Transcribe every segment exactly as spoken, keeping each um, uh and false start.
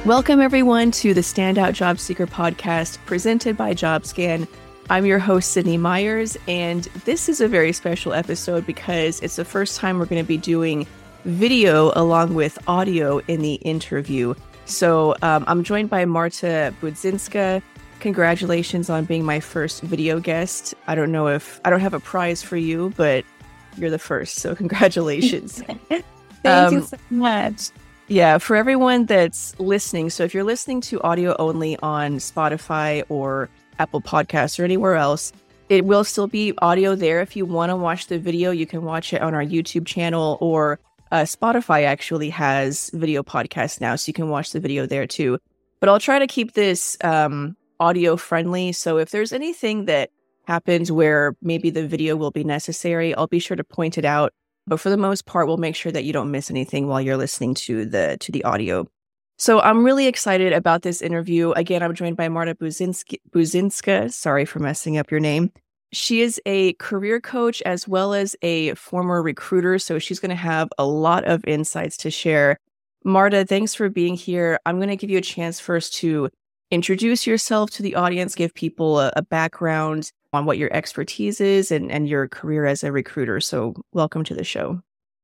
Welcome, everyone, to the Standout Job Seeker podcast presented by JobScan. I'm your host, Sydney Myers, and this is a very special episode because it's the first time we're going to be doing video along with audio in the interview. So um, I'm joined by Marta Budzinska. Congratulations on being my first video guest. I don't know if I don't have a prize for you, but you're the first, so congratulations. Thank um, you so much. Yeah, for everyone that's listening, so if you're listening to audio only on Spotify or Apple Podcasts or anywhere else, it will still be audio there. If you want to watch the video, you can watch it on our YouTube channel, or uh, Spotify actually has video podcasts now, so you can watch the video there too. But I'll try to keep this um, audio friendly, so if there's anything that happens where maybe the video will be necessary, I'll be sure to point it out. But for the most part, we'll make sure that you don't miss anything while you're listening to the to the audio. So I'm really excited about this interview. Again, I'm joined by Marta Budzinska. Budzinska. Sorry for messing up your name. She is a career coach as well as a former recruiter, so she's going to have a lot of insights to share. Marta, thanks for being here. I'm going to give you a chance first to introduce yourself to the audience, give people a, a background on what your expertise is and, and your career as a recruiter. So welcome to the show.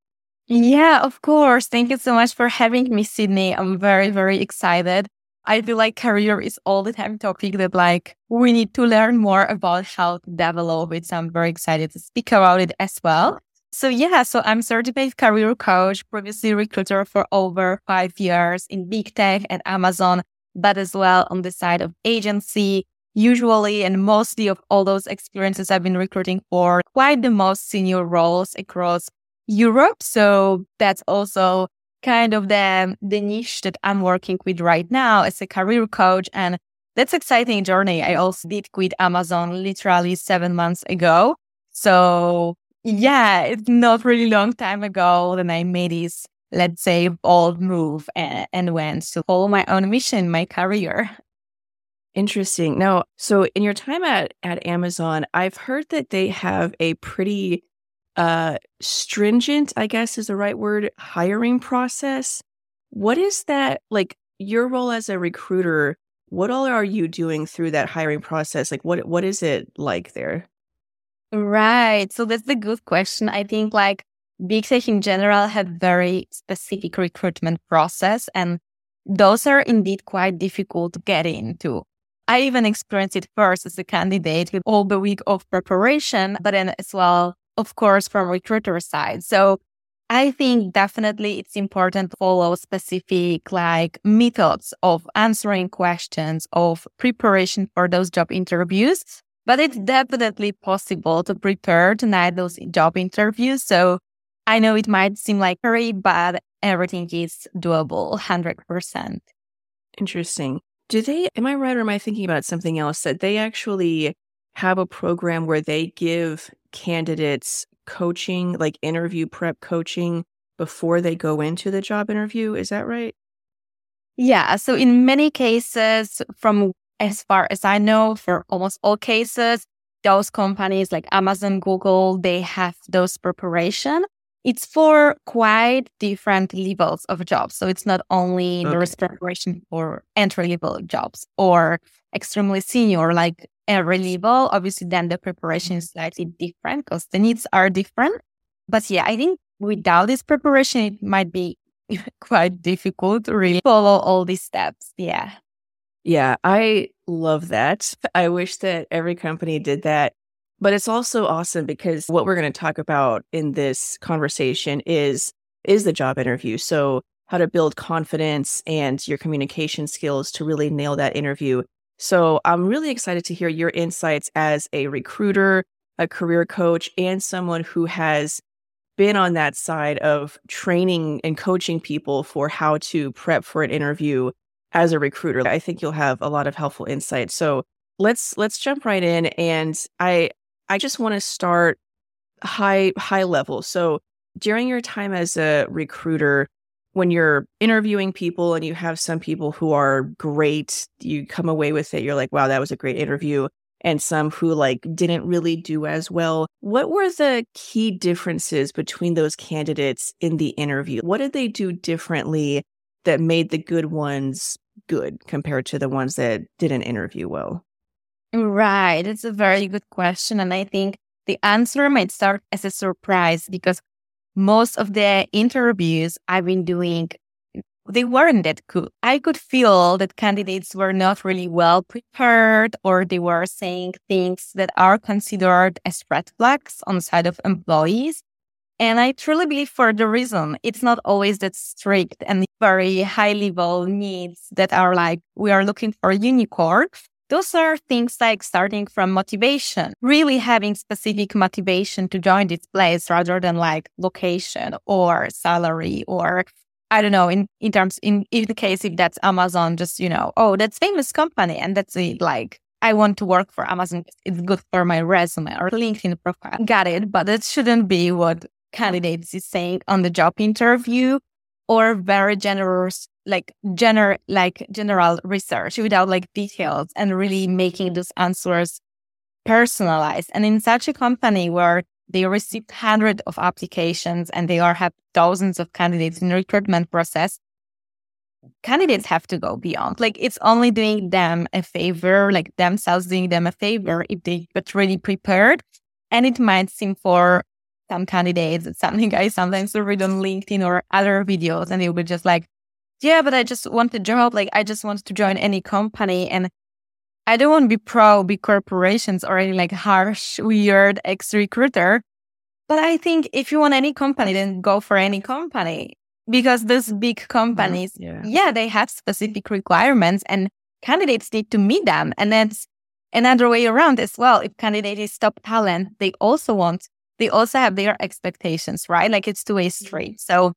Yeah, of course. Thank you so much for having me, Sydney. I'm very, very excited. I feel like career is all the time topic that like we need to learn more about how to develop it. So I'm very excited to speak about it as well. So yeah, so I'm certified career coach, previously recruiter for over five years in big tech and Amazon, but as well on the side of agency. Usually and mostly of all those experiences I've been recruiting for quite the most senior roles across Europe. So that's also kind of the, the niche that I'm working with right now as a career coach. And that's exciting journey. I also did quit Amazon literally seven months ago. So yeah, it's not really long time ago that I made this, let's say, bold move and, and went to follow my own mission, my career. Interesting. Now, so in your time at, at Amazon, I've heard that they have a pretty uh, stringent, I guess is the right word, hiring process. What is that, like your role as a recruiter, what all are you doing through that hiring process? Like what what is it like there? Right. So that's the good question. I think like big tech in general have very specific recruitment process, and those are indeed quite difficult to get into. I even experienced it first as a candidate with all the week of preparation, but then as well, of course, from recruiter side. So I think definitely it's important to follow specific like methods of answering questions, of preparation for those job interviews. But it's definitely possible to prepare to night those job interviews. So I know it might seem like hurry, but everything is doable, one hundred percent. Interesting. Do they, am I right or am I thinking about something else, that they actually have a program where they give candidates coaching, like interview prep coaching before they go into the job interview? Is that right? Yeah. So in many cases, from as far as I know, for almost all cases, those companies like Amazon, Google, they have those preparation. It's for quite different levels of jobs. So it's not only Okay. there is preparation for entry level jobs or extremely senior, like every level. Obviously, then the preparation is slightly different because the needs are different. But yeah, I think without this preparation, it might be quite difficult to really follow all these steps. Yeah. Yeah, I love that. I wish that every company did that. But it's also awesome because what we're going to talk about in this conversation is is the job interview. So how to build confidence and your communication skills to really nail that interview. So I'm really excited to hear your insights as a recruiter, a career coach, and someone who has been on that side of training and coaching people for how to prep for an interview as a recruiter. I think you'll have a lot of helpful insights. So let's let's jump right in. And I I just want to start high high level. So during your time as a recruiter, when you're interviewing people and you have some people who are great, you come away with it, you're like, wow, that was a great interview. And some who like didn't really do as well. What were the key differences between those candidates in the interview? What did they do differently that made the good ones good compared to the ones that didn't interview well? Right. It's a very good question. And I think the answer might start as a surprise because most of the interviews I've been doing, they weren't that good. I could feel that candidates were not really well prepared, or they were saying things that are considered as red flags on the side of employees. And I truly believe for the reason it's not always that strict and very high level needs that are like, we are looking for a unicorn. Those are things like starting from motivation, really having specific motivation to join this place rather than like location or salary or I don't know, in, in terms, in, in the case, if that's Amazon, just, you know, oh, that's famous company. And that's it. Like, I want to work for Amazon. It's good for my resume or LinkedIn profile. Got it. But that shouldn't be what candidates is saying on the job interview, or very generous, like, gener- like general research without like details and really making those answers personalized. And in such a company where they received hundreds of applications and they are have thousands of candidates in the recruitment process, candidates have to go beyond. Like, it's only doing them a favor, like themselves doing them a favor if they get really prepared. And it might seem for some candidates, it's something I sometimes read on LinkedIn or other videos, and they will be just like, yeah, but I just want a job. Like, I just want to join any company. And I don't want to be pro big corporations or any like harsh, weird ex-recruiter. But I think if you want any company, then go for any company, because those big companies, yeah. yeah, they have specific requirements and candidates need to meet them. And that's another way around as well. If candidate is top talent, they also want, they also have their expectations, right? Like, it's two-way street. So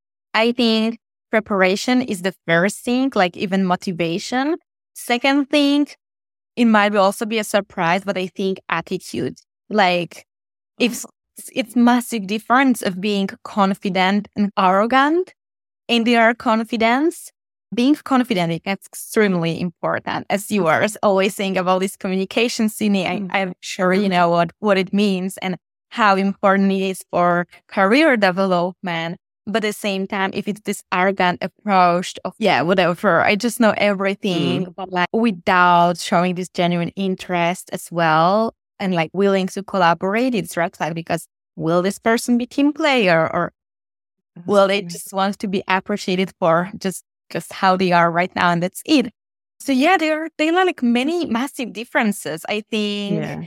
I think preparation is the first thing, like even motivation. Second thing, it might also be a surprise, but I think attitude. Like, if it's massive difference of being confident and arrogant in their confidence. Being confident is extremely important, as you are always saying about this communication, Sydney. I, I'm sure you know what, what it means and how important it is for career development. But at the same time, if it's this arrogant approach of, yeah, whatever, I just know everything, mm. but like without showing this genuine interest as well and like willing to collaborate, it's red flag, because will this person be team player, or will they just want to be appreciated for just, just how they are right now, and that's it? So yeah, there are, there are like many massive differences. I think Yeah.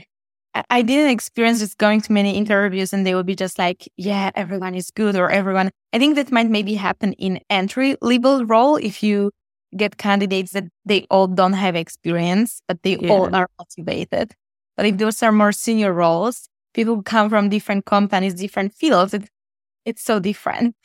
I didn't experience just going to many interviews and they would be just like, yeah, everyone is good, or everyone. I think that might maybe happen in entry level role if you get candidates that they all don't have experience, but they Yeah. all are motivated. But if those are more senior roles, people come from different companies, different fields. It, it's so different.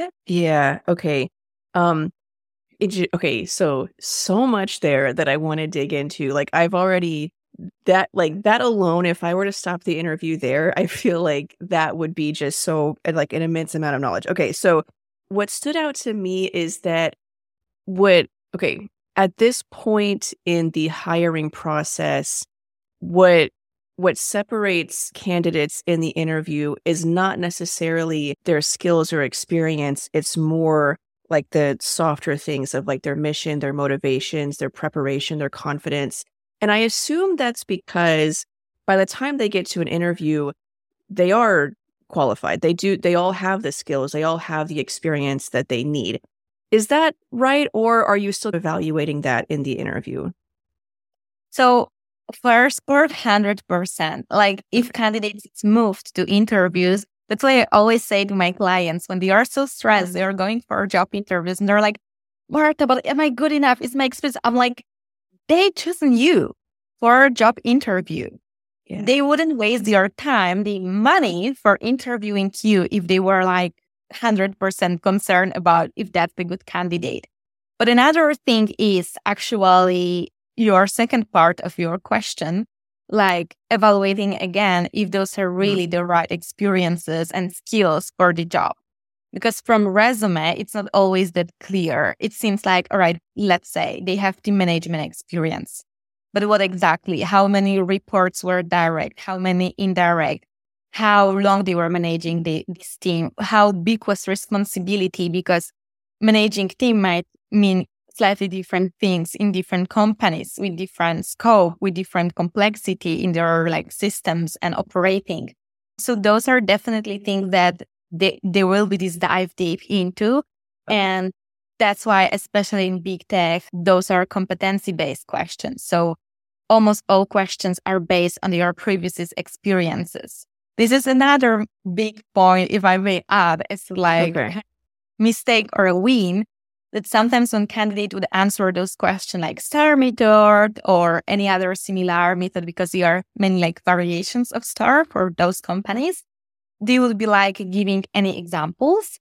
Yeah. Okay. Um, it, ju- okay. So, so much there that I want to dig into. Like, I've already that like that alone, if I were to stop the interview there, I feel like that would be just so like an immense amount of knowledge. Okay, so what stood out to me is that what okay at this point in the hiring process, what what separates candidates in the interview is not necessarily their skills or experience. It's more like the softer things of like their mission, their motivations, their preparation, their confidence. And I assume that's because by the time they get to an interview, they are qualified. They do, they all have the skills, they all have the experience that they need. Is that right? Or are you still evaluating that in the interview? So first part, one hundred percent. Like, if candidates moved to interviews, that's why I always say to my clients when they are so stressed, they are going for job interviews and they're like, Marta, but am I good enough? Is my experience? I'm like, they chosen you for a job interview. Yeah. They wouldn't waste their time, the money for interviewing you if they were like one hundred percent concerned about if that's a good candidate. But another thing is actually your second part of your question, like evaluating again if those are really the right experiences and skills for the job. Because from resume, it's not always that clear. It seems like, all right, let's say they have team management experience. But what exactly? How many reports were direct? How many indirect? How long they were managing the, this team? How big was responsibility? Because managing team might mean slightly different things in different companies with different scope, with different complexity in their like systems and operating. So those are definitely things that they, they will be this dive deep into. And that's why, especially in big tech, those are competency-based questions. So almost all questions are based on your previous experiences. This is another big point, if I may add, it's like okay. mistake or a win, that sometimes when candidate would answer those questions like STAR method or any other similar method, because they are many like variations of STAR for those companies, they would be like giving any examples.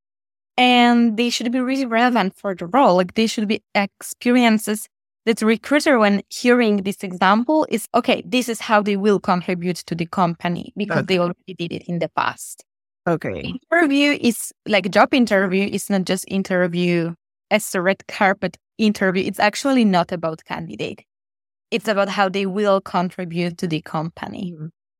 And they should be really relevant for the role. Like they should be experiences that the recruiter, when hearing this example, is, okay, this is how they will contribute to the company because okay. they already did it in the past. Okay. Interview is like job interview is not just interview as a red carpet interview. It's actually not about candidate. It's about how they will contribute to the company.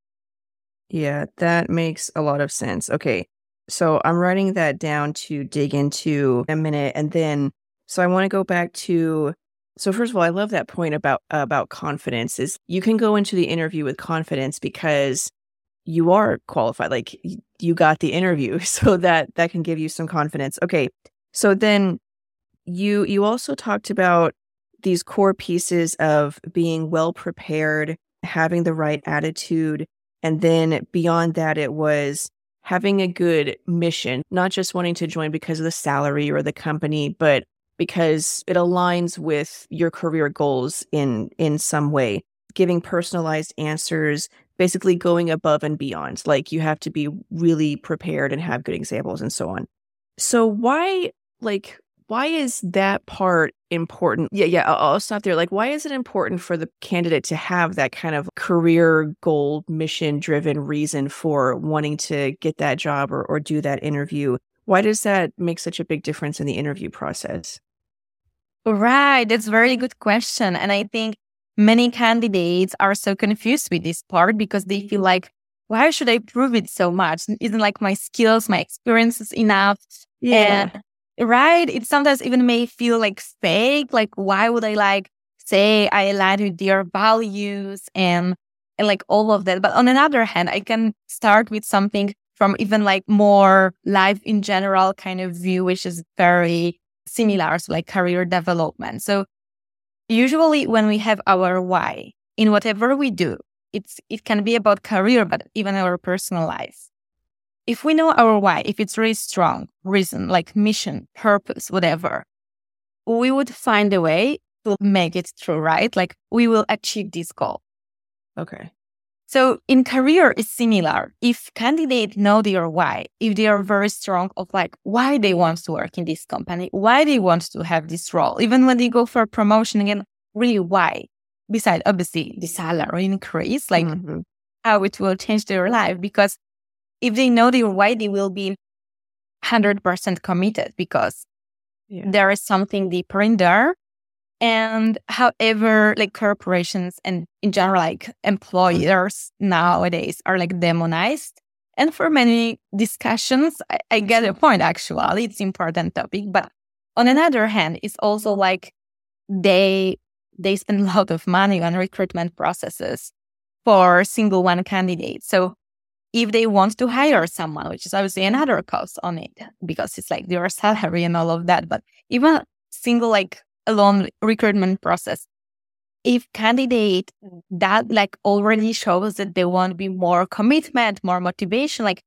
Yeah, that makes a lot of sense. Okay. So I'm writing that down to dig into a minute. And then, so I want to go back to, so first of all, I love that point about, about confidence is you can go into the interview with confidence because you are qualified. Like you got the interview. So that, that can give you some confidence. Okay. So then you, you also talked about these core pieces of being well prepared, having the right attitude. And then beyond that, it was having a good mission, not just wanting to join because of the salary or the company, but because it aligns with your career goals in, in some way, giving personalized answers, basically going above and beyond. Like you have to be really prepared and have good examples and so on. So why, like, why is that part important? Yeah, yeah, I'll, I'll stop there. Like, why is it important for the candidate to have that kind of career goal, mission-driven reason for wanting to get that job or, or do that interview? Why does that make such a big difference in the interview process? Right, that's a very good question. And I think many candidates are so confused with this part because they feel like, why should I prove it so much? Isn't like my skills, my experiences enough? Yeah. And right. It sometimes even may feel like fake. Like, why would I like say I align with their values and, and like all of that? But on another hand, I can start with something from even like more life in general kind of view, which is very similar to like career development. So usually when we have our why in whatever we do, it's it can be about career, but even our personal life. If we know our why, if it's really strong reason, like mission, purpose, whatever, we would find a way to make it true, right? Like we will achieve this goal. Okay. So in career, it's similar. If candidates know their why, if they are very strong of like why they want to work in this company, why they want to have this role, even when they go for promotion again, really why? Besides, obviously, the salary increase, like mm-hmm. how it will change their life, because if they know their why, they will be one hundred percent committed because yeah. there is something deeper in there. And however, like corporations and in general, like employers nowadays are like demonized. And for many discussions, I, I get a point, actually. It's important topic. But on another hand, it's also like they they spend a lot of money on recruitment processes for single one candidate. So if they want to hire someone, which is obviously another cost on it, because it's like their salary and all of that. But even single like alone recruitment process, if candidate that like already shows that they want to be more commitment, more motivation, like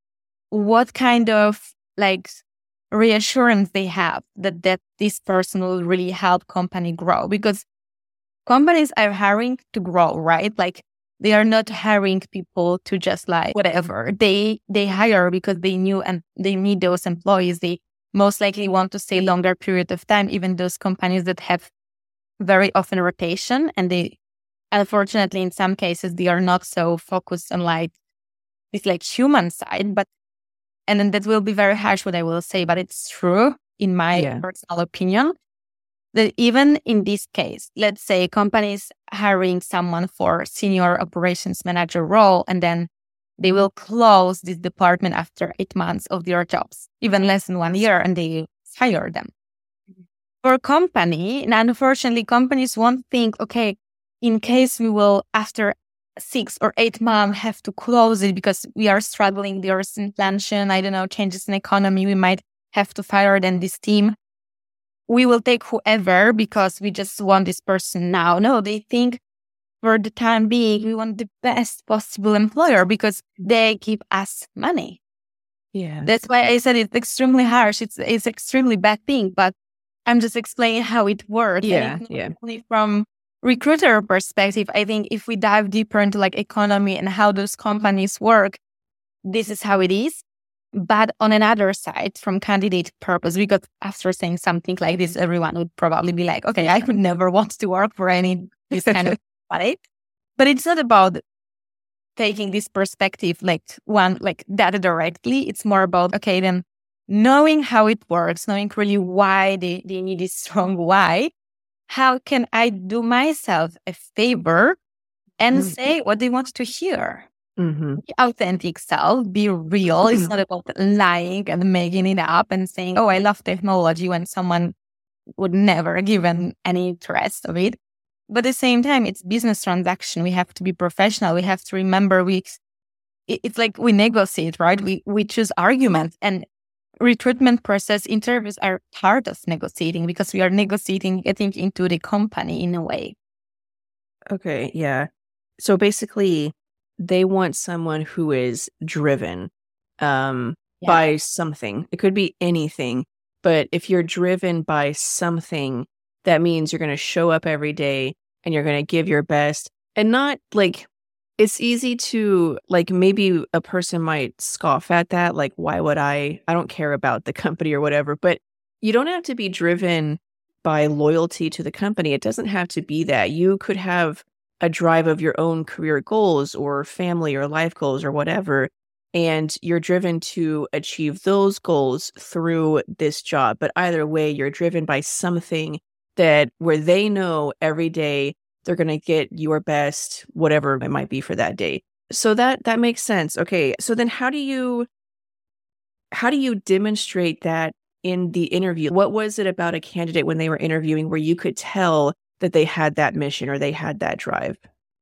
what kind of like reassurance they have that, that this person will really help company grow? Because companies are hiring to grow, right? Like they are not hiring people to just like whatever. They they hire because they knew and they need those employees. They most likely want to stay longer period of time, even those companies that have very often rotation. And they, unfortunately, in some cases, they are not so focused on like this like human side. But, and then that will be very harsh what I will say, but it's true in my yeah. personal opinion, that even in this case, let's say companies hiring someone for senior operations manager role, and then they will close this department after eight months of their jobs, even less than one year, and they fire them. for company, and unfortunately, companies won't think, okay, in case we will, after six or eight months, have to close it because we are struggling, there's inflation, I don't know, changes in economy, we might have to fire then this team. We will take whoever because we just want this person now. No, they think for the time being, we want the best possible employer because they give us money. Yeah. That's why I said it's extremely harsh. It's it's extremely bad thing, but I'm just explaining how it works. Yeah. And it's Yeah. not only from recruiter perspective, I think if we dive deeper into like economy and how those companies work, this is how it is. But on another side, from candidate purpose, because after saying something like this, everyone would probably be like, okay, I would never want to work for any this kind of company. But it's not about taking this perspective like one like that directly. It's more about, okay, then knowing how it works, knowing really why they, they need this strong why. How can I do myself a favor and Mm-hmm. say what they want to hear? Mm-hmm. Be authentic self, be real. It's not about lying and making it up and saying, oh, I love technology when someone would never given any interest of it. But at the same time, it's business transaction. We have to be professional. We have to remember we, it's like we negotiate, right? We, we choose arguments, and recruitment process interviews are part of negotiating because we are negotiating, getting into the company in a way. Okay. Yeah. So basically, they want someone who is driven um, Yeah. by something. It could be anything, but if you're driven by something, that means you're going to show up every day and you're going to give your best. And not like, it's easy to like, maybe a person might scoff at that. Like, why would I? I don't care about the company or whatever. But you don't have to be driven by loyalty to the company. It doesn't have to be that. You could have a drive of your own career goals or family or life goals or whatever, and you're driven to achieve those goals through this job. But either way, you're driven by something that where they know every day they're going to get your best, whatever it might be for that day. So that that makes sense. Okay. So then how do you how do you demonstrate that in the interview? What was it about a candidate when they were interviewing where you could tell that they had that mission or they had that drive?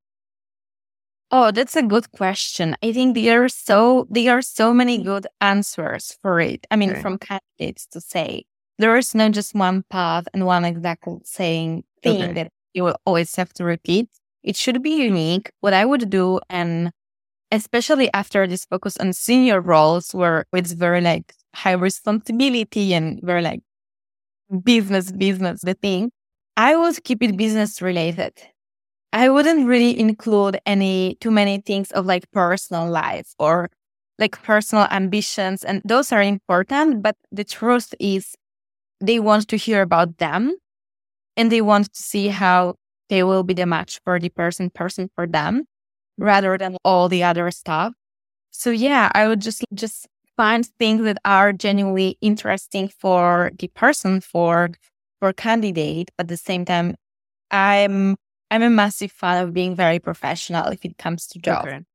Oh, that's a good question. I think there are so there are so many good answers for it. I mean, Okay. from candidates to say there is not just one path and one exact saying thing Okay. that you will always have to repeat. It should be unique. What I would do, and especially after this focus on senior roles where it's very like high responsibility and very like business, business, the thing, I would keep it business related. I wouldn't really include any too many things of like personal life or like personal ambitions. And those are important. But the truth is they want to hear about them and they want to see how they will be the match for the person, person for them rather than all the other stuff. So yeah, I would just, just find things that are genuinely interesting for the person, for, for candidate. But at the same time, I'm, I'm a massive fan of being very professional if it comes to job. Okay.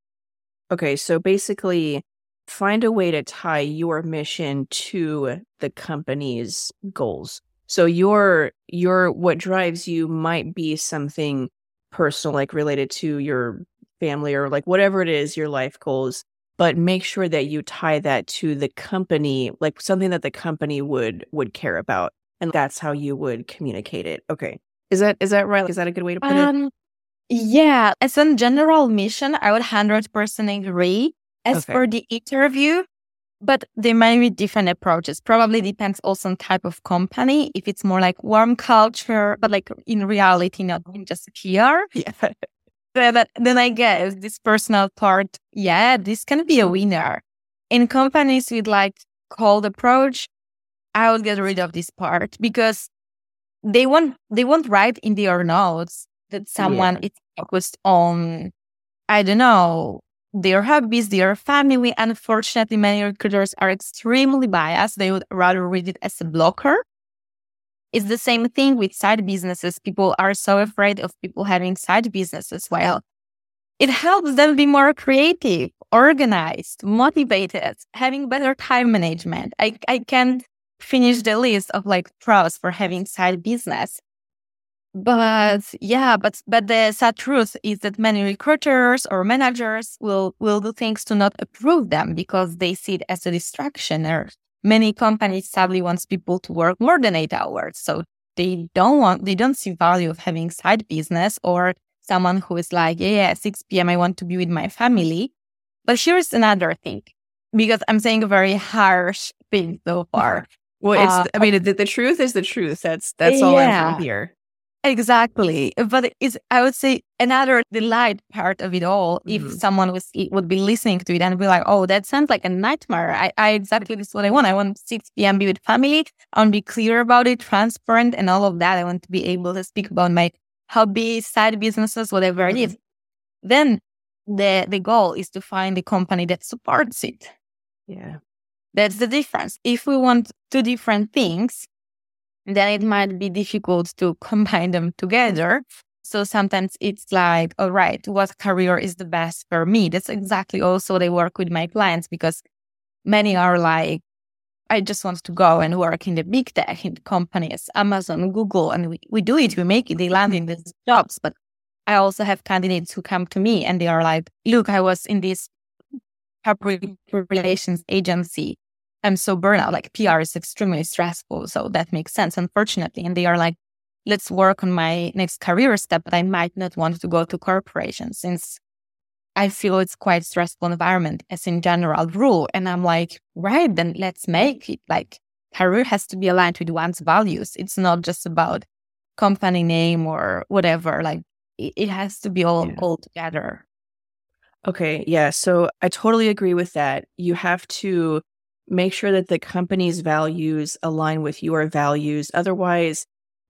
Okay, so basically find a way to tie your mission to the company's goals. So your your what drives you might be something personal, like related to your family or like whatever it is, your life goals, but make sure that you tie that to the company, like something that the company would would care about. And that's how you would communicate it. Okay. Is that is that right? Is that a good way to put it? Um, yeah, as a general mission, I would one hundred percent agree. As Okay. for the interview, but there might be different approaches. Probably depends also on type of company. If it's more like warm culture, but like in reality, not just P R. Yeah. Then, then I guess this personal part, yeah, this can be a winner. In companies with like cold approach, I would get rid of this part because they won't they won't write in their notes that someone Yeah. is focused on, I don't know, their hobbies, their family. Unfortunately, many recruiters are extremely biased. They would rather read it as a blocker. It's the same thing with side businesses. People are so afraid of people having side businesses. Well, it helps them be more creative, organized, motivated, having better time management. I, I can't finish the list of like pros for having side business. But yeah, but but the sad truth is that many recruiters or managers will will do things to not approve them because they see it as a distraction. Or many companies sadly wants people to work more than eight hours, so they don't want they don't see value of having side business or someone who is like, yeah, yeah, at six p.m. I want to be with my family. But here's another thing, because I'm saying a very harsh thing so far. Well, it's Uh, I mean the, the truth is the truth. That's that's all I'm yeah. from here. Exactly. But it's, I would say, another delight part of it all, if Mhm. someone was it would be listening to it and be like, oh, that sounds like a nightmare. I, I exactly this is what I want. I want six p.m. be with family. I want to be clear about it, transparent, and all of that. I want to be able to speak about my hobbies, side businesses, whatever it is. Then the the goal is to find a company that supports it. Yeah. That's the difference. If we want two different things, then it might be difficult to combine them together. So sometimes it's like, all right, what career is the best for me? That's exactly also what I work with my clients, because many are like, I just want to go and work in the big tech, in the companies, Amazon, Google, and we, we do it, we make it, they land in these jobs. But I also have candidates who come to me and they are like, look, I was in this public relations agency. I'm so burnt out. Like P R is extremely stressful. So that makes sense, unfortunately. And they are like, let's work on my next career step, but I might not want to go to corporations since I feel it's quite stressful environment as in general rule. And I'm like, right, then let's make it like career has to be aligned with one's values. It's not just about company name or whatever. Like it, it has to be all, Yeah. all together. Okay. Yeah. So I totally agree with that. You have to make sure that the company's values align with your values. Otherwise,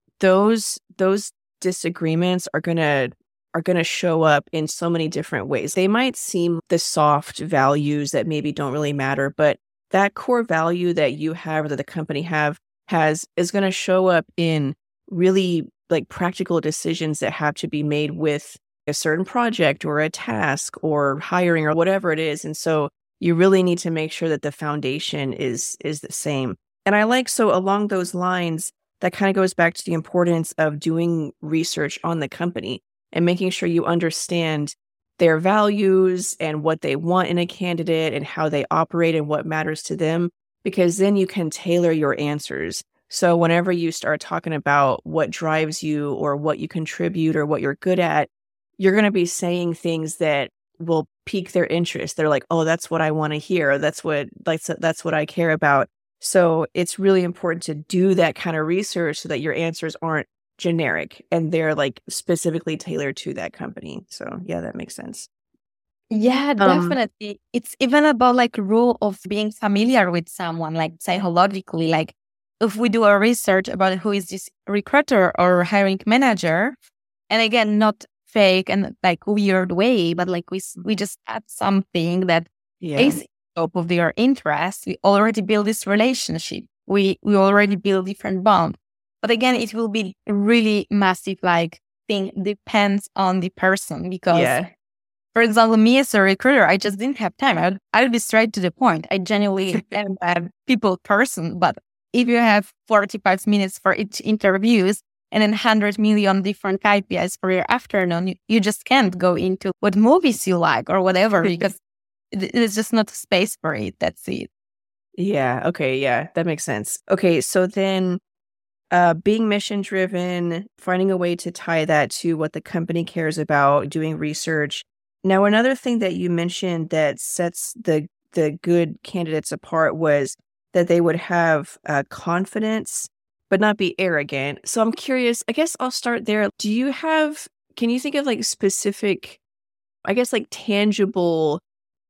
those those disagreements are gonna are gonna show up in so many different ways. They might seem the soft values that maybe don't really matter, but that core value that you have or that the company have has is gonna show up in really like practical decisions that have to be made with a certain project or a task or hiring or whatever it is. And so you really need to make sure that the foundation is is the same. And I like, so along those lines, that kind of goes back to the importance of doing research on the company and making sure you understand their values and what they want in a candidate and how they operate and what matters to them, because then you can tailor your answers. So whenever you start talking about what drives you or what you contribute or what you're good at, you're going to be saying things that will pique their interest. They're like, oh, that's what I want to hear. That's what, that's, that's what I care about. So it's really important to do that kind of research so that your answers aren't generic and they're like specifically tailored to that company. So yeah, that makes sense. Yeah, Um, definitely. It's even about like rule of being familiar with someone, like psychologically. Like if we do a research about who is this recruiter or hiring manager, and again, not fake and like weird way, but like we we just add something that yeah. is scope of their interest. We already build this relationship. We we already build different bond. But again, it will be a really massive like thing. Depends on the person, because Yeah. for example, me as a recruiter, I just didn't have time. I would, I would be straight to the point. I genuinely am a people person. But if you have forty-five minutes for each interviews and then one hundred million different K P Is for your afternoon, you, you just can't go into what movies you like or whatever, because it, it's just not space for it. That's it. Yeah. Okay. Yeah, that makes sense. Okay. So then uh, being mission driven, finding a way to tie that to what the company cares about, doing research. Now, another thing that you mentioned that sets the the good candidates apart was that they would have uh, confidence, but not be arrogant. So I'm curious, I guess I'll start there. Do you have, can you think of like specific, I guess like tangible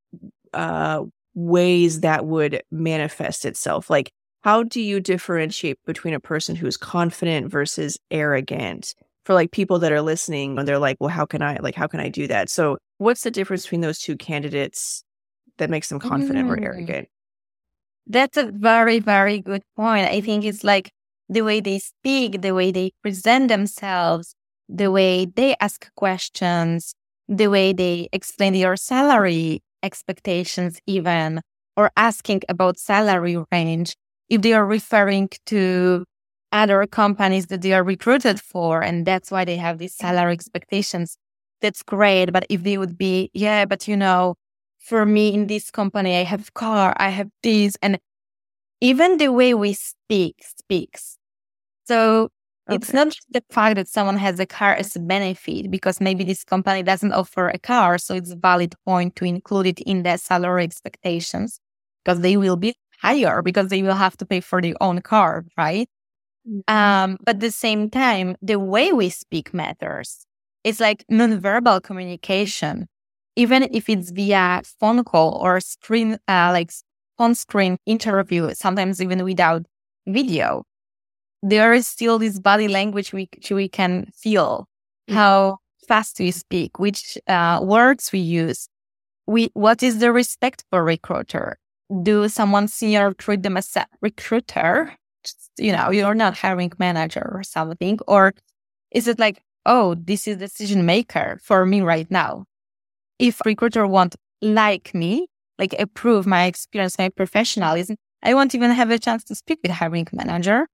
uh, ways that would manifest itself? Like, how do you differentiate between a person who's confident versus arrogant? For like people that are listening and they're like, well, how can I, like, how can I do that? So what's the difference between those two candidates that makes them confident or Mm. arrogant? That's a very, very good point. I think it's like the way they speak, the way they present themselves, the way they ask questions, the way they explain your salary expectations even, or asking about salary range. if they are referring to other companies that they are recruited for, and that's why they have these salary expectations, that's great. But if they would be, yeah, but you know, for me in this company, I have car, I have this, and even the way we speak speaks. So okay. It's not just the fact that someone has a car as a benefit, because maybe this company doesn't offer a car, so it's a valid point to include it in their salary expectations, because they will be higher because they will have to pay for their own car, right? Mm-hmm. Um, but at the same time, the way we speak matters. It's like nonverbal communication, even if it's via phone call or screen, uh, like on-screen interview, sometimes even without video. There is still this body language we, which we can feel, mm-hmm. how fast we speak, which uh, words we use. We what is the respect for recruiter? Do someone senior treat them as a recruiter? Just, you know, you're not hiring manager or something. Or is it like, oh, this is decision maker for me right now? If recruiter won't like me, like approve my experience, my professionalism, I won't even have a chance to speak with hiring manager.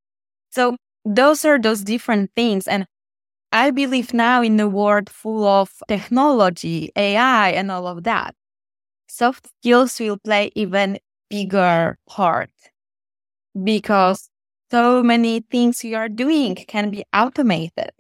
So those are those different things. And I believe now in a world full of technology, A I, and all of that, soft skills will play even bigger part, because so many things you are doing can be automated.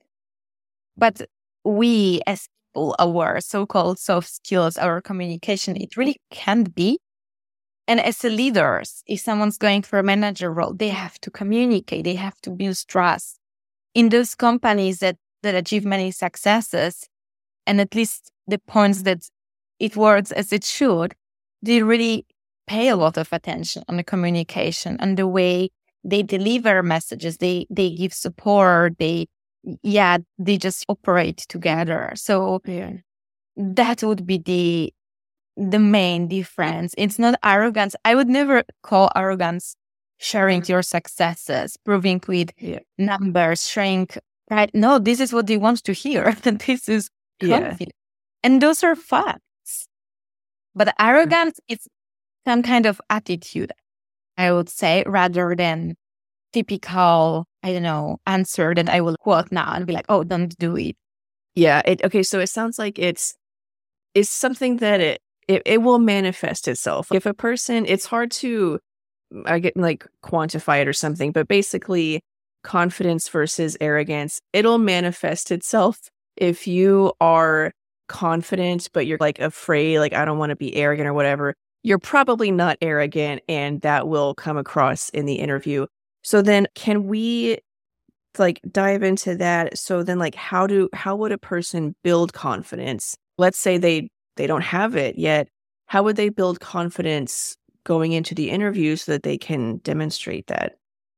But we as people, our so-called soft skills, our communication, it really can't be. And as a leaders, if someone's going for a manager role, they have to communicate, they have to build trust. In those companies that, that achieve many successes, and at least the points that it works as it should, they really pay a lot of attention on the communication and the way they deliver messages. They they give support. They, yeah, they just operate together. So yeah. that would be the the main difference. It's not arrogance. I would never call arrogance sharing your successes, proving with yeah. numbers, sharing, right? No, this is what they want to hear. This is confidence. Yeah. And those are facts. But arrogance is some kind of attitude, I would say, rather than typical, I don't know, answer that I will quote now and be like, oh, don't do it. Yeah. It, okay. So it sounds like it's, it's something that it, it, it will manifest itself. If a person, it's hard to, I get like quantify it or something, but basically confidence versus arrogance, it'll manifest itself. If you are confident, but you're like afraid, like, I don't want to be arrogant or whatever, you're probably not arrogant, and that will come across in the interview. So then can we like dive into that? So then like, how do, how would a person build confidence? Let's say they, they don't have it yet. How would they build confidence going into the interview so that they can demonstrate that?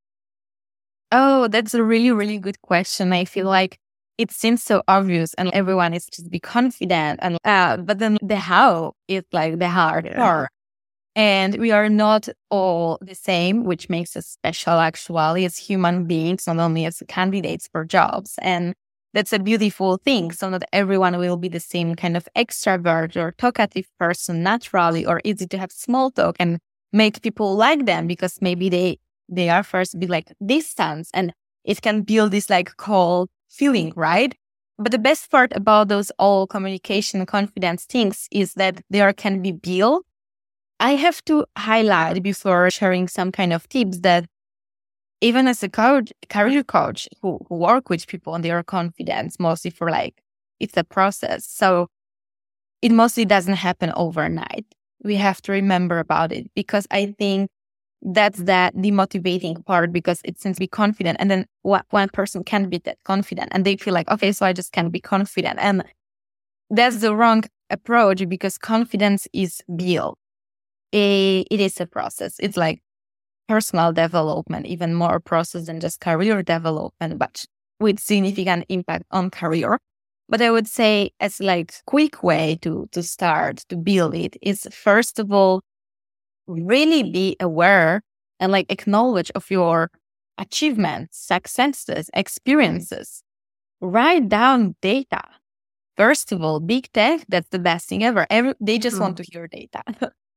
Oh, that's a really, really good question. I feel like it seems so obvious and everyone is just be confident. And uh, but then the how is like the hard yeah. part. And we are not all the same, which makes us special actually as human beings, not only as candidates for jobs. And that's a beautiful thing. So not everyone will be the same kind of extrovert or talkative person naturally, or easy to have small talk and make people like them, because maybe they they are first be like distance, and it can build this like cold feeling, right? But the best part about those all communication confidence things is that there can be built. I have to highlight before sharing some kind of tips that even as a coach, career coach who, who work with people on their confidence, mostly for like, it's a process. So it mostly doesn't happen overnight. We have to remember about it, because I think that's the demotivating part, because it seems to be confident. And then what, one person can't be that confident and they feel like, okay, so I just can't be confident. And that's the wrong approach, because confidence is built. A, it is a process. It's like personal development, even more process than just career development, but with significant impact on career. But I would say as like quick way to, to start to build it is, first of all, really be aware and like acknowledge of your achievements, successes, experiences. Write down data. First of all, big tech, that's the best thing ever. Every, they just mm. want to hear data.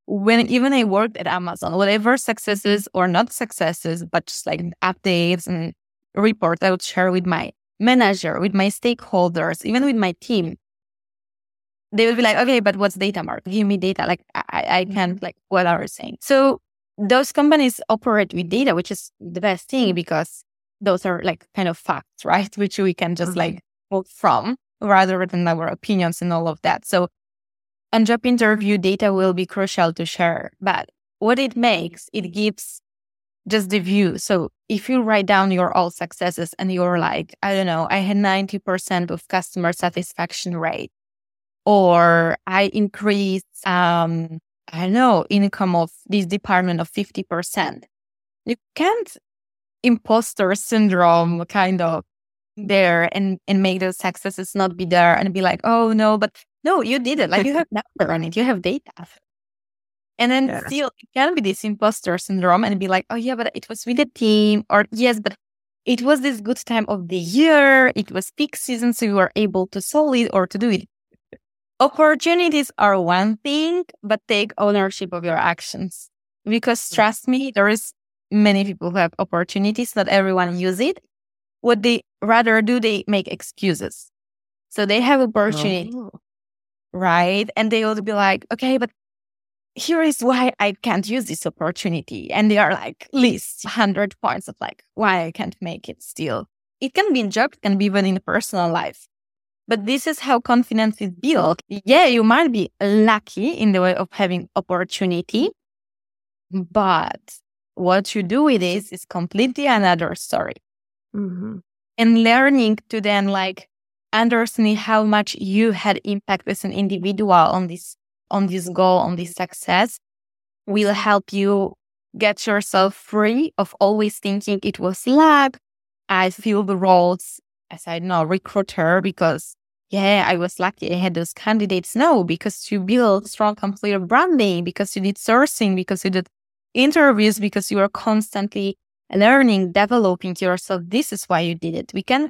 when even I worked at Amazon, whatever successes or not successes, but just like updates and reports I would share with my manager, with my stakeholders, even with my team, they would be like, okay, but what's data, Mark? Give me data. Like, I, I can't, like, what are you saying? So those companies operate with data, which is the best thing because those are like kind of facts, right? Which we can just mm-hmm. like move from rather than our opinions and all of that. So on job interview, data will be crucial to share. But what it makes, it gives just the view. So if you write down your all successes and you're like, I don't know, I had ninety percent of customer satisfaction rate, or I increased, um, I don't know, income of this department of fifty percent. You can't imposter syndrome kind of there and, and make those successes not be there and be like, oh no, but no, you did it. Like you have number on it, you have data. And then yeah. still it can be this imposter syndrome and be like, oh yeah, but it was with the team, or yes, but it was this good time of the year. It was peak season, so you were able to solve it or to do it. Opportunities are one thing, but take ownership of your actions. Because trust me, there is many people who have opportunities. Not everyone use it. What they rather do, they make excuses. So they have opportunity, oh. right? And they will be like, okay, but here is why I can't use this opportunity. And they are like, list one hundred points of like, why I can't make it still. It can be in job, it can be even in personal life. But this is how confidence is built. Yeah, you might be lucky in the way of having opportunity, but what you do with this is completely another story. Mm-hmm. And learning to then like understand how much you had impact as an individual on this, on this goal, on this success, will help you get yourself free of always thinking it was luck. I feel the roles as I know, recruiter because, yeah, I was lucky I had those candidates. No, because you build strong, complete branding, because you did sourcing, because you did interviews, because you are constantly learning, developing yourself. This is why you did it. We can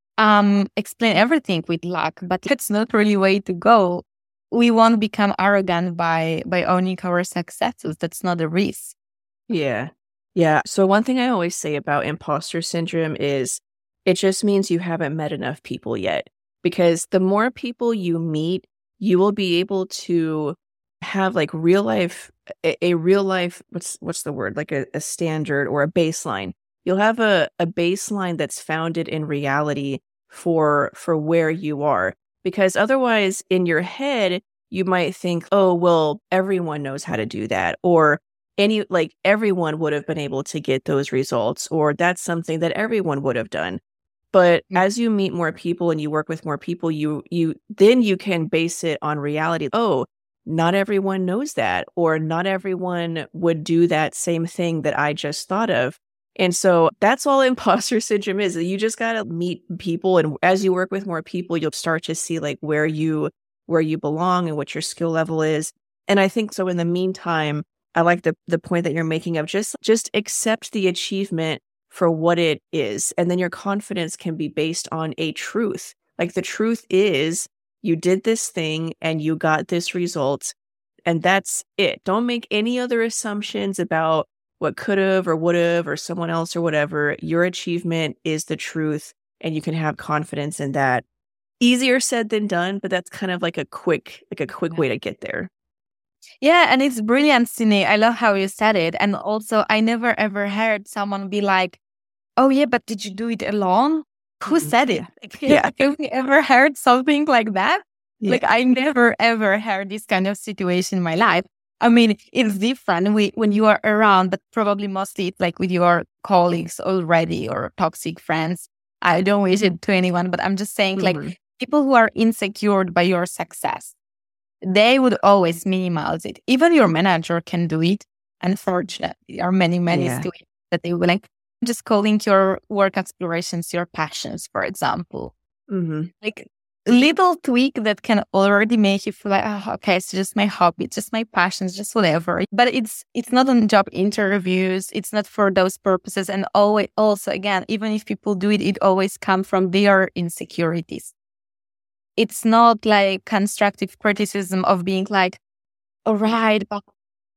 um, explain everything with luck, but it's not really way to go. We won't become arrogant by by owning our successes. That's not a risk. Yeah. Yeah. So one thing I always say about imposter syndrome is it just means you haven't met enough people yet. Because the more people you meet, you will be able to have like real life, a, a real life, what's what's the word? Like a, a standard or a baseline. You'll have a, a baseline that's founded in reality for for where you are. Because otherwise, in your head, you might think, oh, well, everyone knows how to do that. Or any like everyone would have been able to get those results. Or that's something that everyone would have done. But as you meet more people and you work with more people, you you then you can base it on reality. Oh, not everyone knows that, or not everyone would do that same thing that I just thought of. And so that's all imposter syndrome is. You just got to meet people. And as you work with more people, you'll start to see like where you where you belong and what your skill level is. And I think so in the meantime, I like the the point that you're making of just just accept the achievement for what it is. And then your confidence can be based on a truth. Like the truth is you did this thing and you got this result. And that's it. Don't make any other assumptions about what could have or would have or someone else or whatever. Your achievement is the truth and you can have confidence in that. Easier said than done, but that's kind of like a quick, like a quick way to get there. Yeah, and it's brilliant, Sine. I love how you said it. And also, I never ever heard someone be like, oh yeah, but did you do it alone? Who said it? Like, yeah. Have you ever heard something like that? Yeah. Like I never ever heard this kind of situation in my life. I mean, it's different we, when you are around, but probably mostly it's like with your colleagues already or toxic friends. I don't wish it to anyone, but I'm just saying mm-hmm. like people who are insecure by your success, they would always minimize it. Even your manager can do it. Unfortunately, there are many, many yeah. students that they will like just calling your work aspirations your passions, for example. Mm-hmm. Like little tweak that can already make you feel like, oh, okay, it's just my hobby, it's just my passions, just whatever. But it's it's not on job interviews. It's not for those purposes. And always, also, again, even if people do it, it always comes from their insecurities. It's not like constructive criticism of being like, all right, but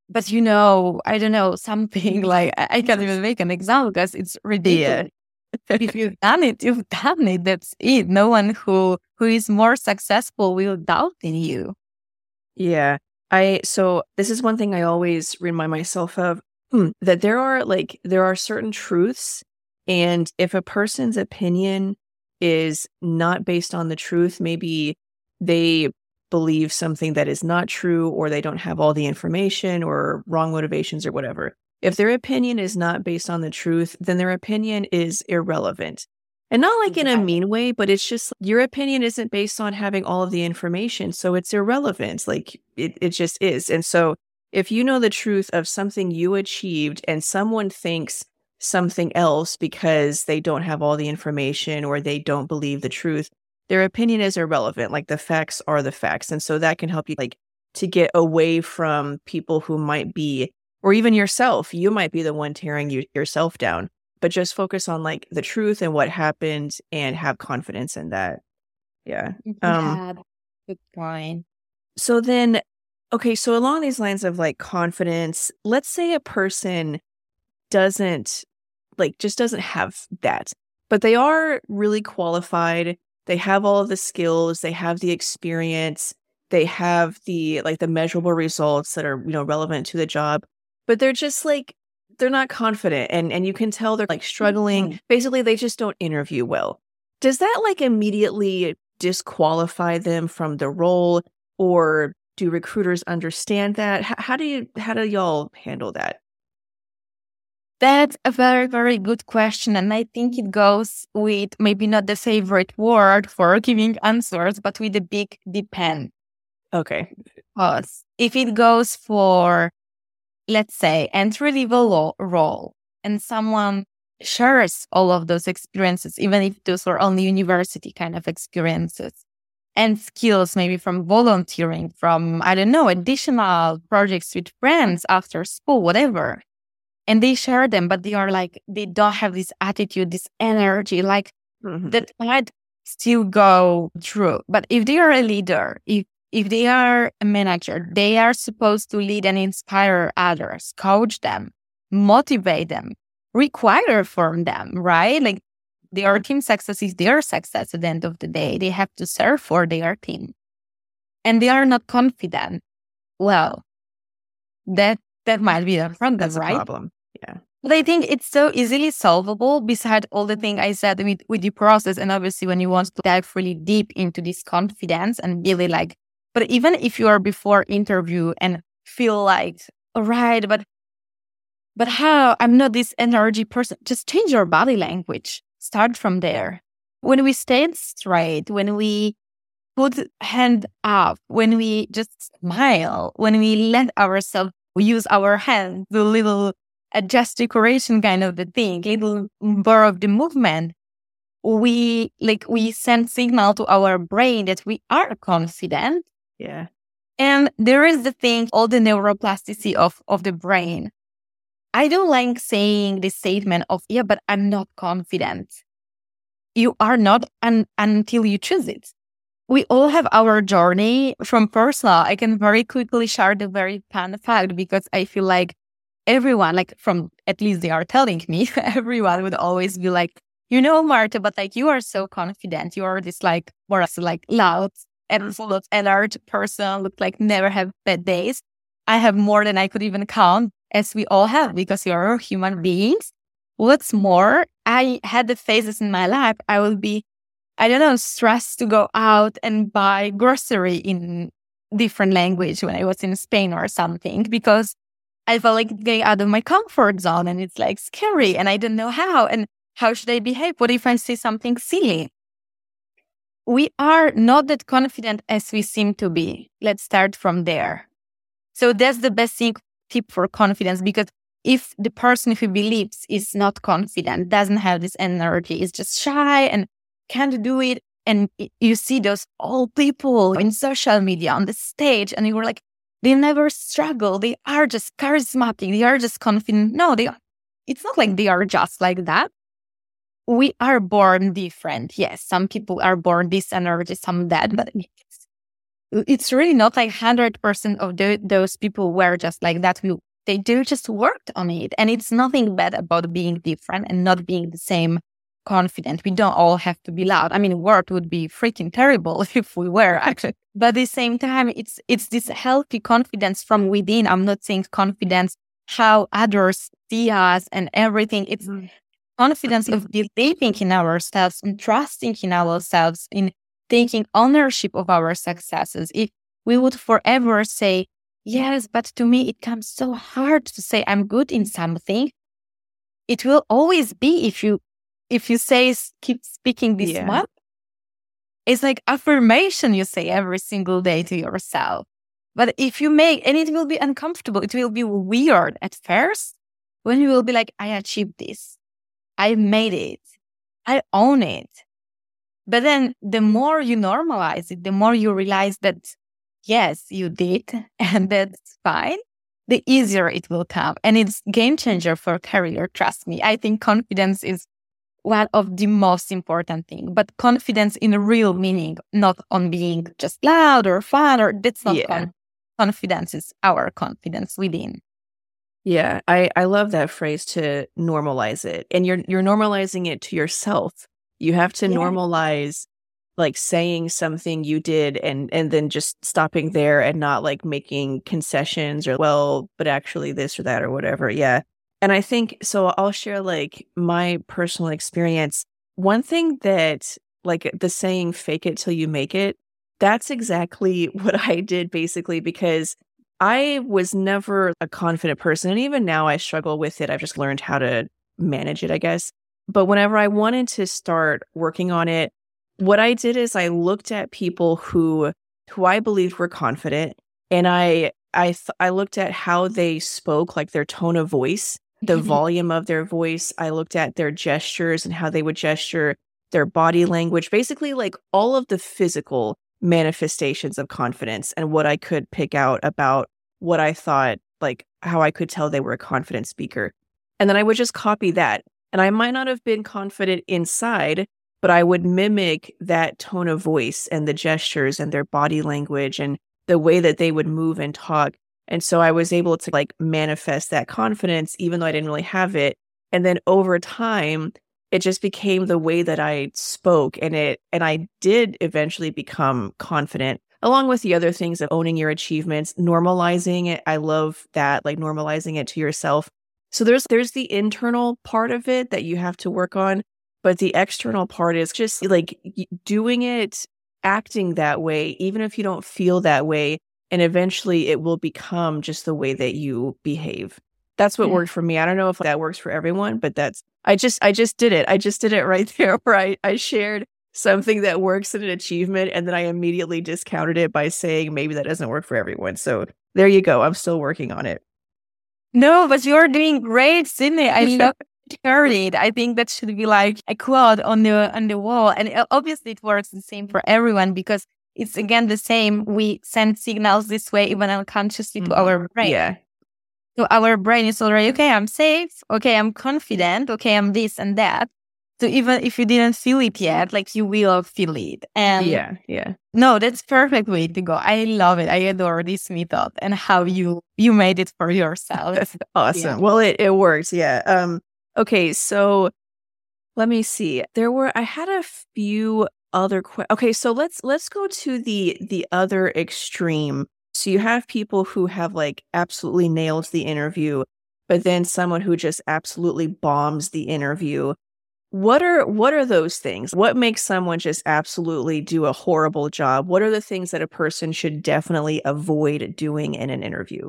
but you know, I don't know, something like, I, I can't even make an example because it's ridiculous. Yeah. If you've done it, you've done it. That's it. No one who who is more successful will doubt in you. Yeah. I so this is one thing I always remind myself of, that there are like there are certain truths, and if a person's opinion is not based on the truth, maybe they believe something that is not true, or they don't have all the information, or wrong motivations, or whatever. If their opinion is not based on the truth, then their opinion is irrelevant. And not like in a mean way, but it's just your opinion isn't based on having all of the information, so it's irrelevant. Like it, it just is. And so if you know the truth of something you achieved and someone thinks something else because they don't have all the information or they don't believe the truth, their opinion is irrelevant. Like the facts are the facts. And so that can help you like to get away from people who might be, or even yourself, you might be the one tearing you, yourself down, but just focus on like the truth and what happened and have confidence in that. Yeah. Um, yeah, good point. So then, okay, so along these lines of like confidence, let's say a person doesn't like just doesn't have that, but they are really qualified. They have all of the skills, they have the experience, they have the like the measurable results that are, you know, relevant to the job, but they're just like they're not confident, and and you can tell they're like struggling. Mm-hmm. Basically, they just don't interview well. Does that like immediately disqualify them from the role, or do recruiters understand that? H- how do you how do y'all handle that? That's a very, very good question. And I think it goes with maybe not the favorite word for giving answers, but with a big depend. Okay. Because if it goes for, let's say, entry-level role, and someone shares all of those experiences, even if those are only university kind of experiences, and skills maybe from volunteering, from, I don't know, additional projects with friends after school, whatever. And they share them, but they are like, they don't have this attitude, this energy, like mm-hmm. that might still go through. But if they are a leader, if if they are a manager, they are supposed to lead and inspire others, coach them, motivate them, require from them, right? Like their team success is their success at the end of the day. They have to serve for their team. And they are not confident. Well, that that might be a problem, That's right? a problem. Yeah. But I think it's so easily solvable beside all the things I said with, with the process. And obviously when you want to dive really deep into this confidence and really like, but even if you are before interview and feel like, all right, but, but how? I'm not this energy person. Just change your body language. Start from there. When we stand straight, when we put hand up, when we just smile, when we let ourselves use our hands, the little a gesticulation kind of the thing, little more of the movement, we like we send signal to our brain that we are confident. Yeah. And there is the thing, all the neuroplasticity of, of the brain. I don't like saying the statement of, yeah, but I'm not confident. You are not un- until you choose it. We all have our journey from personal. I can very quickly share the very fun fact because I feel like everyone, like from, at least they are telling me, everyone would always be like, you know, Marta, but like you are so confident. You are this like, more like loud and full of energy person, look like never have bad days. I have more than I could even count, as we all have, because you're human beings. What's more, I had the phases in my life, I will be, I don't know, stressed to go out and buy grocery in different language when I was in Spain or something, because I felt like getting out of my comfort zone and it's like scary and I don't know how. And how should I behave? What if I say something silly? We are not that confident as we seem to be. Let's start from there. So that's the best thing, tip for confidence, because if the person who believes is not confident, doesn't have this energy, is just shy and can't do it, and you see those old people in social media on the stage and you were like, they never struggle. They are just charismatic. They are just confident. No, they. It's not like they are just like that. We are born different. Yes, some people are born this energy, some that, but it's really not like one hundred percent of the, those people were just like that. We, they do just worked on it. And it's nothing bad about being different and not being the same confident. We don't all have to be loud. I mean, world would be freaking terrible if we were actually. But at the same time, it's it's this healthy confidence from within. I'm not saying confidence how others see us and everything. It's mm. confidence of believing in ourselves and trusting in ourselves, in taking ownership of our successes. If we would forever say, yes, but to me, it comes so hard to say I'm good in something. It will always be if you If you say, keep speaking this yeah. one, it's like affirmation you say every single day to yourself. But if you make, and it will be uncomfortable, it will be weird at first when you will be like, I achieved this. I made it. I own it. But then the more you normalize it, the more you realize that, yes, you did, and that's fine, the easier it will come. And it's game changer for career, trust me. I think confidence is one of the most important things, but confidence in a real meaning, not on being just loud or fun, or that's not yeah. con- confidence, is our confidence within. Yeah, I, I love that phrase, to normalize it. And you're you're normalizing it to yourself. You have to Yeah. normalize like saying something you did and and then just stopping there and not like making concessions or, well, but actually this or that or whatever. Yeah. And I think, so I'll share like my personal experience. One thing that, like the saying, fake it till you make it, that's exactly what I did basically, because I was never a confident person. And even now I struggle with it. I've just learned how to manage it, I guess. But whenever I wanted to start working on it, what I did is I looked at people who who I believed were confident, and I I th- I looked at how they spoke, like their tone of voice, the volume of their voice. I looked at their gestures and how they would gesture, their body language, basically like all of the physical manifestations of confidence, and what I could pick out about what I thought, like how I could tell they were a confident speaker. And then I would just copy that. And I might not have been confident inside, but I would mimic that tone of voice and the gestures and their body language and the way that they would move and talk. And so I was able to like manifest that confidence, even though I didn't really have it. And then over time, it just became the way that I spoke, and it, and I did eventually become confident, along with the other things of owning your achievements, normalizing it. I love that, like normalizing it to yourself. So there's, there's the internal part of it that you have to work on, but the external part is just like doing it, acting that way, even if you don't feel that way. And eventually it will become just the way that you behave. That's what Yeah. worked for me. I don't know if that works for everyone, but that's, I just, I just did it. I just did it right there, where I, I shared something that works in an achievement, and then I immediately discounted it by saying maybe that doesn't work for everyone. So there you go. I'm still working on it. No, but you're doing great, Sydney. I love hearing it. I think that should be like a quote on the on the wall. And it- obviously it works the same for everyone, because it's again the same. We send signals this way, even unconsciously, to our brain. Yeah. So our brain is already, okay, I'm safe. Okay, I'm confident. Okay, I'm this and that. So even if you didn't feel it yet, like you will feel it. And Yeah. Yeah. no, that's perfect way to go. I love it. I adore this method and how you you made it for yourself. That's awesome. Yeah. Well, it, it works. Yeah. Um, okay. So let me see. There were, I had a few other que- okay, so let's let's go to the the other extreme. So you have people who have like absolutely nailed the interview, but then someone who just absolutely bombs the interview. What are what are those things? What makes someone just absolutely do a horrible job? What are the things that a person should definitely avoid doing in an interview?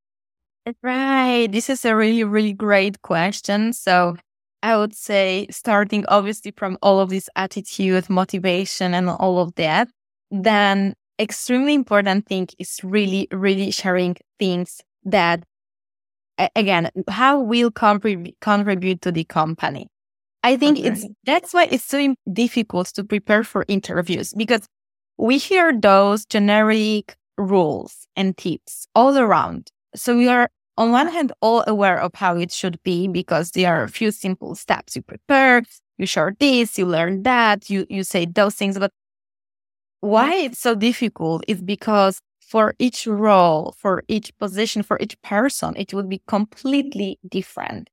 Right. This is a really, really great question. So I would say, starting obviously from all of this attitude, motivation, and all of that, then extremely important thing is really, really sharing things that, a- again, how will contrib- contribute to the company. I think Okay. it's that's why it's so im- difficult to prepare for interviews, because we hear those generic rules and tips all around. So we are, on one hand, all aware of how it should be, because there are a few simple steps. You prepare, you share this, you learn that, you, you say those things. But why it's so difficult is because for each role, for each position, for each person, it would be completely different.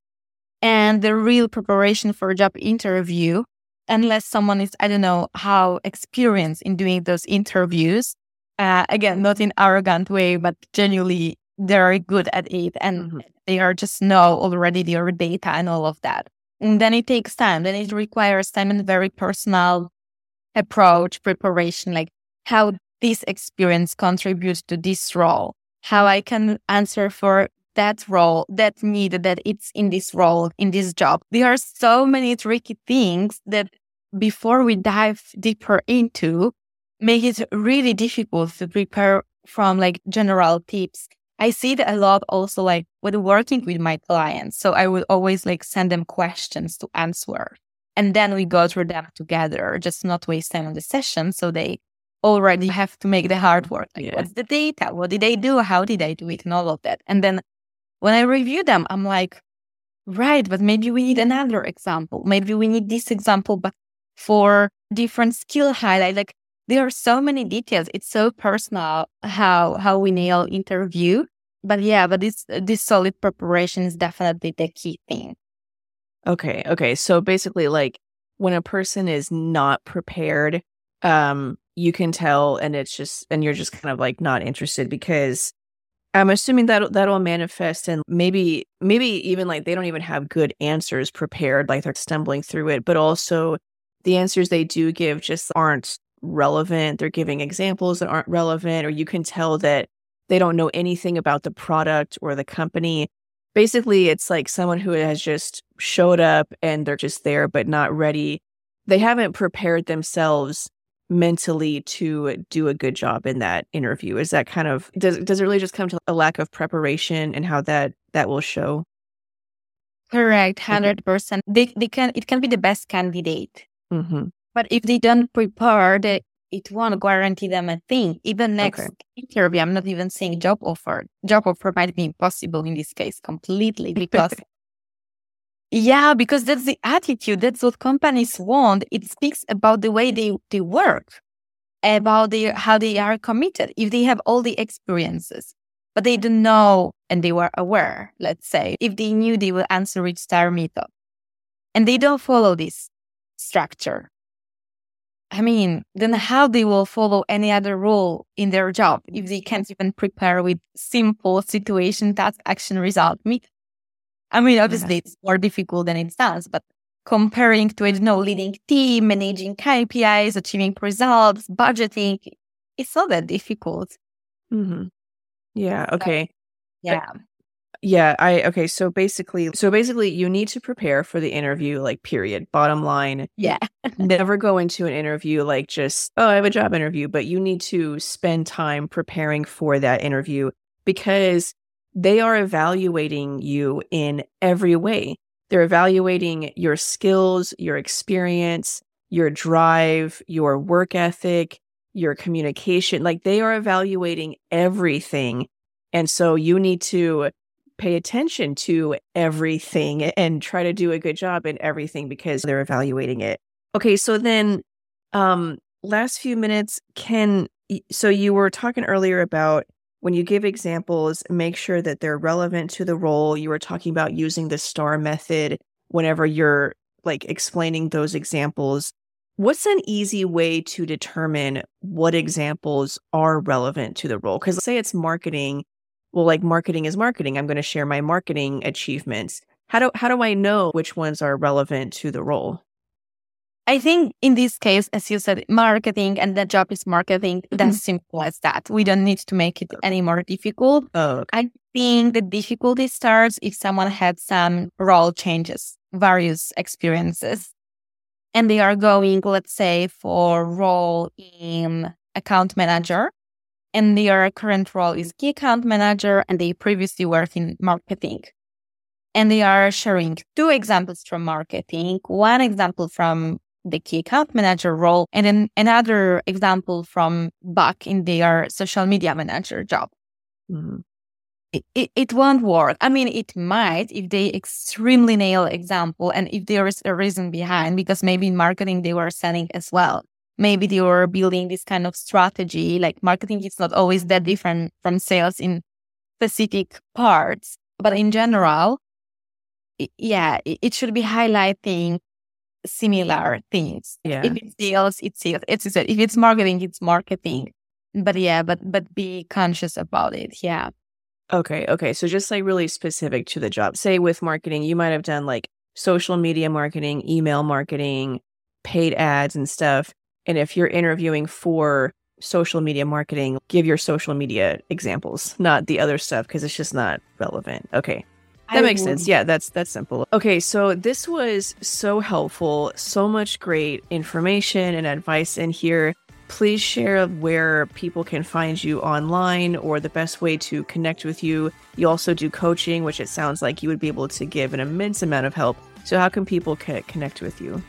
And the real preparation for a job interview, unless someone is, I don't know, how experienced in doing those interviews, uh, again, not in arrogant way, but genuinely they're good at it and mm-hmm. they are just know already their data and all of that. And then it takes time. Then it requires time and very personal approach, preparation, like how this experience contributes to this role, how I can answer for that role, that need that it's in this role, in this job. There are so many tricky things that before we dive deeper into, make it really difficult to prepare from like general tips. I see that a lot also like when working with my clients. So I would always like send them questions to answer. And then we go through them together, just not waste time on the session. So they already have to make the hard work. Like, yeah. What's the data? What did they do? How did I do it? And all of that. And then when I review them, I'm like, right, but maybe we need another example. Maybe we need this example, but for different skill highlight. Like there are so many details. It's so personal how how we nail interview. But yeah, but this this solid preparation is definitely the key thing. Okay, okay. So basically, like when a person is not prepared, um, you can tell, and it's just, and you're just kind of like not interested because I'm assuming that that'll manifest and maybe, maybe even like they don't even have good answers prepared, like they're stumbling through it, but also the answers they do give just aren't relevant. They're giving examples that aren't relevant, or you can tell that they don't know anything about the product or the company. Basically, it's like someone who has just showed up and they're just there, but not ready. They haven't prepared themselves mentally to do a good job in that interview. Is that kind of, does, does it really just come to a lack of preparation and how that, that will show? Correct. one hundred percent. They, they can, it can be the best candidate. Mm-hmm. But if they don't prepare, they, it won't guarantee them a thing. Even next okay. interview, I'm not even saying job offer. Job offer might be impossible in this case completely because, yeah, because that's the attitude. That's what companies want. It speaks about the way they, they work, about the, how they are committed. If they have all the experiences, but they don't know and they were aware, let's say, if they knew they will answer with STAR method and they don't follow this structure, I mean, then how they will follow any other rule in their job if they can't even prepare with simple situation, task, action, result meet? I mean, obviously yeah. It's more difficult than it sounds, but comparing to, I don't know, leading team, managing K P Is, achieving results, budgeting, it's not that difficult. Mm-hmm. Yeah. Okay. So, yeah. I- Yeah, I okay, so basically so basically you need to prepare for the interview, like period. Bottom line. Yeah. Never go into an interview like just, oh, I have a job interview, but you need to spend time preparing for that interview because they are evaluating you in every way. They're evaluating your skills, your experience, your drive, your work ethic, your communication. Like they are evaluating everything. And so you need to pay attention to everything and try to do a good job in everything because they're evaluating it. Okay, so then um, last few minutes, can, so you were talking earlier about when you give examples, make sure that they're relevant to the role. You were talking about using the STAR method whenever you're like explaining those examples. What's an easy way to determine what examples are relevant to the role? Because say it's marketing. Well, like marketing is marketing. I'm going to share my marketing achievements. How do how do I know which ones are relevant to the role? I think in this case, as you said, marketing and the job is marketing. Mm-hmm. That's simple as that. We don't need to make it any more difficult. Oh, okay. I think the difficulty starts if someone had some role changes, various experiences, and they are going, let's say, for role in account manager. And their current role is key account manager, and they previously worked in marketing. And they are sharing two examples from marketing, one example from the key account manager role, and then another example from back in their social media manager job. Mm-hmm. It, it, it won't work. I mean, it might if they extremely nail example and if there is a reason behind, because maybe in marketing they were selling as well. maybe you're building this kind of strategy. Like marketing is not always that different from sales in specific parts, but in general, it, yeah, it, it should be highlighting similar things. Yeah. If it's sales, it's sales. It's, it's if it's marketing, it's marketing. But yeah, but but be conscious about it. Yeah. Okay. Okay. So just like really specific to the job. Say with marketing, you might have done like social media marketing, email marketing, paid ads and stuff. And if you're interviewing for social media marketing, give your social media examples, not the other stuff, because it's just not relevant. Okay. That I makes would. sense. Yeah, that's that's simple. Okay, so this was so helpful. So much great information and advice in here. Please share where people can find you online or the best way to connect with you. You also do coaching, which it sounds like you would be able to give an immense amount of help. So how can people c- connect with you?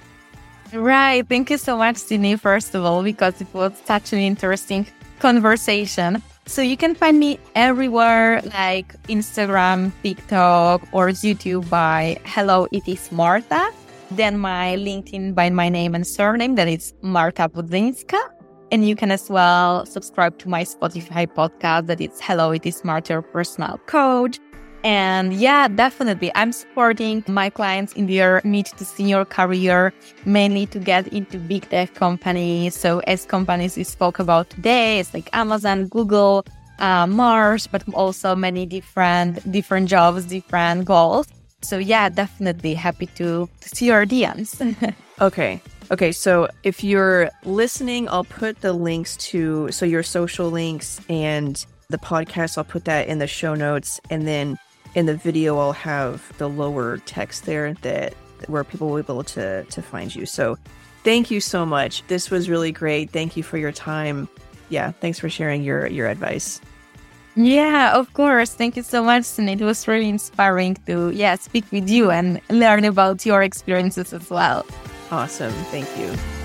Right. Thank you so much, Sydney, first of all, because it was such an interesting conversation. So you can find me everywhere, like Instagram, TikTok, or YouTube by Hello, It is Marta. Then my LinkedIn by my name and surname, that is Marta Budzinska. And you can as well subscribe to my Spotify podcast, that is Hello, It is Marta, your personal coach. And yeah, definitely, I'm supporting my clients in their mid to senior career, mainly to get into big tech companies. So as companies we spoke about today, it's like Amazon, Google, uh, Mars, but also many different different jobs, different goals. So yeah, definitely happy to, to see your D Ms. Okay. Okay, so if you're listening, I'll put the links to, so your social links and the podcast, I'll put that in the show notes. And then in the video, I'll have the lower text there that where people will be able to, to find you. So thank you so much. This was really great. Thank you for your time. Yeah, thanks for sharing your, your advice. Yeah, of course. Thank you so much, and it was really inspiring to, yeah, speak with you and learn about your experiences as well. Awesome. Thank you.